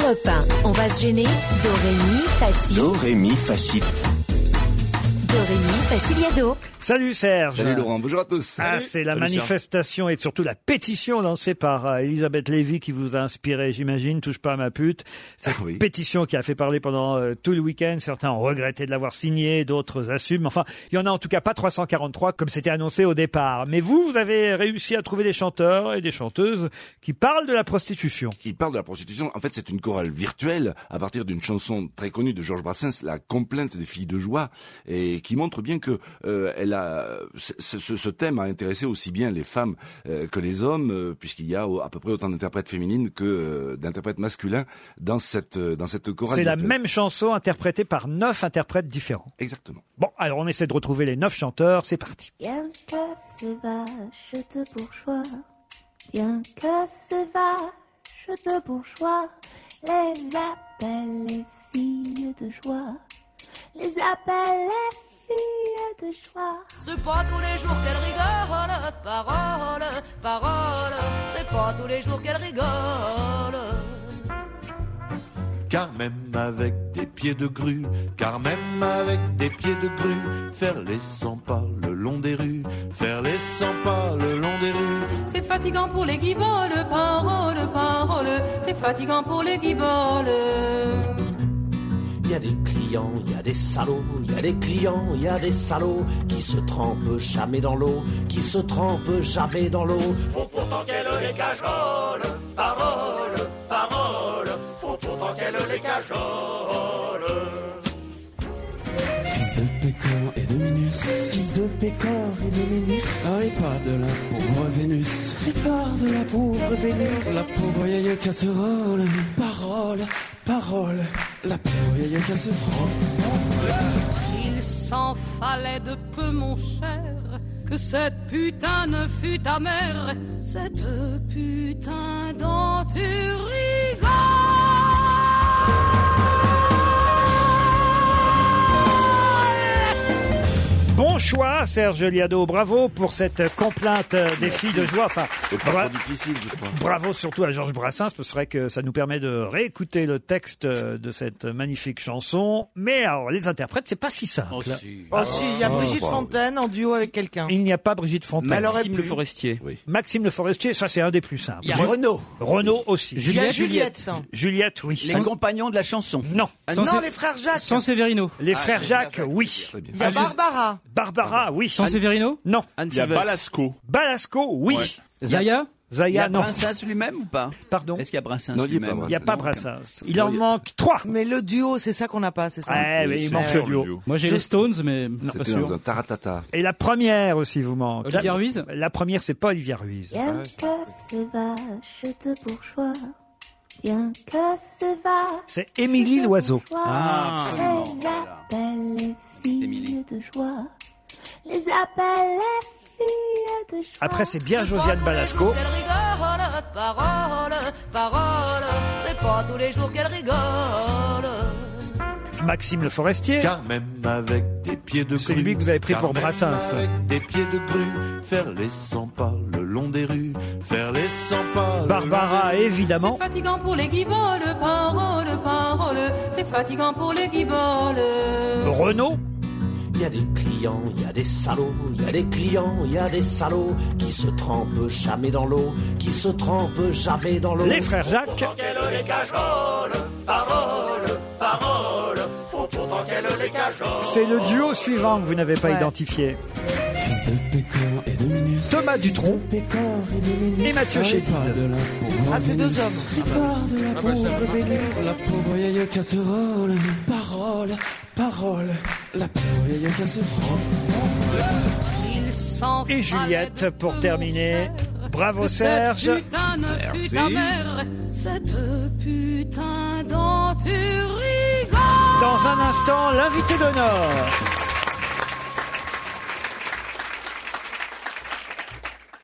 Europe 1, on va se gêner. Do, ré, mi, facile. Do, ré, mi, facile. Do, ré, mi, faciliado. Salut Serge. Salut Laurent, bonjour à tous. C'est la manifestation et surtout la pétition lancée par Elisabeth Lévy qui vous a inspiré, j'imagine, touche pas à ma pute. Cette pétition qui a fait parler pendant tout le week-end. Certains ont regretté de l'avoir signée, d'autres assument. Enfin, il y en a en tout cas pas 343 comme c'était annoncé au départ. Mais vous avez réussi à trouver des chanteurs et des chanteuses qui parlent de la prostitution. Qui parlent de la prostitution. En fait, c'est une chorale virtuelle à partir d'une chanson très connue de Georges Brassens, La Complainte des filles de joie, et qui montre bien que ce thème a intéressé aussi bien les femmes que les hommes, puisqu'il y a à peu près autant d'interprètes féminines que d'interprètes masculins dans cette chorale. C'est la même chanson interprétée par 9 interprètes différents. Exactement. Bon, alors on essaie de retrouver les 9 chanteurs, c'est parti. Bien que ces vaches de bourgeois, bien que ces vaches de bourgeois, les appellent les filles de joie, les appellent les filles de joie. C'est pas tous les jours qu'elle rigole, parole, parole, c'est pas tous les jours qu'elle rigole. Car même avec des pieds de grue, car même avec des pieds de grue, faire les 100 pas le long des rues, faire les 100 pas le long des rues. C'est fatigant pour les guiboles, parole, parole, c'est fatigant pour les guiboles. Il y a des clients, il y a des salauds, il y a des clients, il y a des salauds qui se trempent jamais dans l'eau, qui se trempent jamais dans l'eau. Faut pourtant qu'elle les cajole, parole, parole, faut pourtant qu'elle les cajole. Fils de Pécor et de Minus, fils de Pécor et de Minus, répare de la pauvre Vénus, répare de la pauvre Vénus, la pauvre vieille casserole, parole, parole, la pauvre vieille casserole. Il s'en fallait de peu, mon cher, que cette putain ne fût ta mère, cette putain dont tu rigoles. Bon choix, Serge Liado. Bravo pour cette complainte des filles de joie. Enfin, difficile, je crois. Bravo surtout à Georges Brassens, parce que ça nous permet de réécouter le texte de cette magnifique chanson. Mais alors, les interprètes, c'est pas si simple. Oh si, il y a Brigitte Fontaine en duo avec quelqu'un. Il n'y a pas Brigitte Fontaine. Maxime Le Forestier. Oui. Maxime Le Forestier, ça c'est un des plus simples. Il y a Renaud. Renaud aussi. Juliette. Juliette, oui. Les compagnons de la chanson. Non. Non, les frères Jacques. Sans Severino. Les frères Jacques, oui. Il y a Barbara. Barbara, oui. Sans Severino. Non. Il y a Balasco. Balasco, oui. Ouais. Zaya. Zaya, non. Brassens lui-même ou pas? Pardon. Est-ce qu'il y a Brassens Non, lui-même? Il n'y a pas Brassens. Il en manque 3. Mais le duo, c'est ça qu'on n'a pas, c'est ça? Mais il manque le duo. Moi j'ai les Stones, mais pas C'était sûr. dans un taratata. Et la première aussi vous manque. Olivia Ruiz. La première, c'est pas Olivia Ruiz. Bien que ces vaches de bourgeois, bien que ces vaches C'est Émilie Loiseau. les appellent les filles de joie, les appellent les filles de joie. Après, c'est bien Josiane Balasco. Qu'elle rigole, parole, parole, c'est pas tous les jours qu'elle rigole. Maxime Le Forestier. Car même avec des pieds de grue, C'est lui que vous avez pris pour Brassens. avec des pieds de grue, faire les 100 pas le long des rues, faire les 100 pas. Barbara, évidemment. C'est fatigant pour les guiboles, parole, parole, c'est fatigant pour les guiboles. Renaud. Il y a des clients, il y a des salauds, il y a des clients, il y a des salauds qui se trempent jamais dans l'eau, qui se trempent jamais dans l'eau. Les frères Jacques. Pourtant qu'elle les cajole, parole, parole, faut pourtant qu'elle les cajole. C'est le duo suivant que vous n'avez pas identifié. Fils de Pécor et de Minus, Thomas Dutronc Pécor et de Minus, et Mathieu Chédid. répare de la pauvre Ah, c'est deux Vénus, hommes. Répare de la pauvre Vénus, la pauvre vieille casserole, parole, parole, la pauvre vieille casserole. Il s'en Et Juliette pour terminer. Bravo Serge. Cette putain ne fut ta mère, cette putain dont tu rigoles. Dans un instant, l'invité d'honneur.